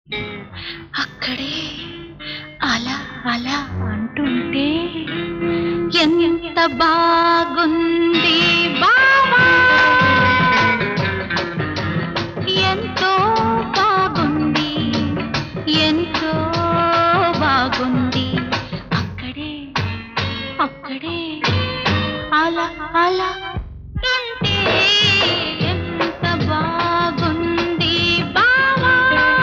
అక్కడే అలా అలా అంటుంటే ఎంత బాగుంది బావా, ఎంతో బాగుంది, ఎంతో బాగుంది. అక్కడే అక్కడే అలా అలా అంటుంటే ఎంత బాగుంది బావా,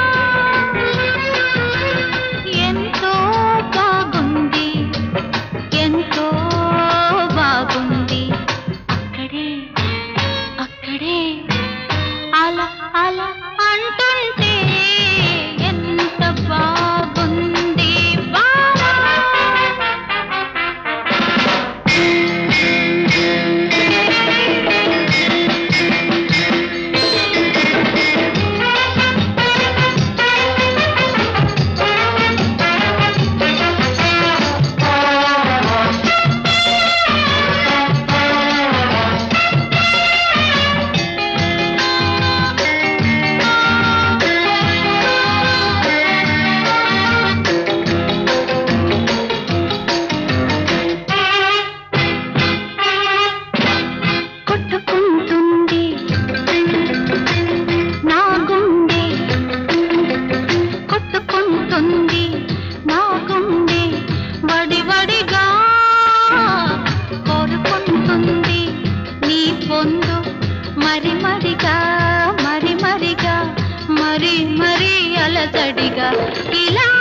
ఎంతో బాగుంది, ఎంతో బాగుంది. అక్కడే అక్కడే అలా అలా అంటుంటే ఎంత బాగుంది బావా. కొట్టుకుంటుంది నా గుండె, కొట్టుకుంటుంది నా గుండె, వడివడిగా కోరుకుంటుంది నీ పొందు, మరి మరిగా మరి మరిగా, మరి మరి అలజడిగా ఇలా